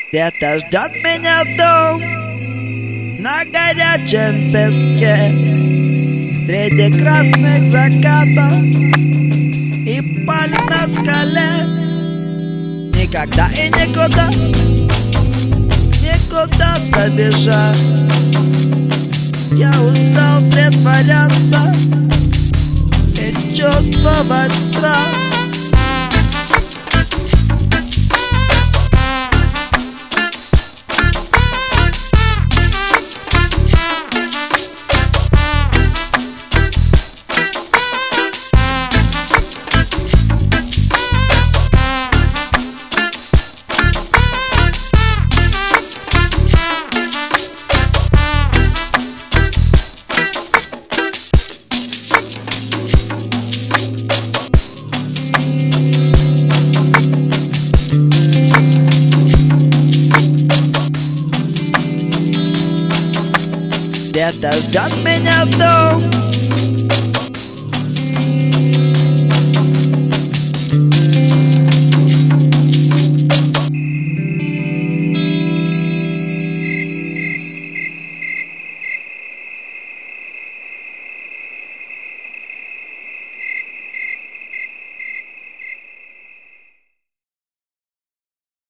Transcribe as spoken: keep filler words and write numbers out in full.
Где-то ждет меня дом на горячем песке среди красных закатов и пальм на скале. Никогда и никуда, никуда-то бежать. Я устал притворяться и чувствовать страх. Где-то ждет меня дом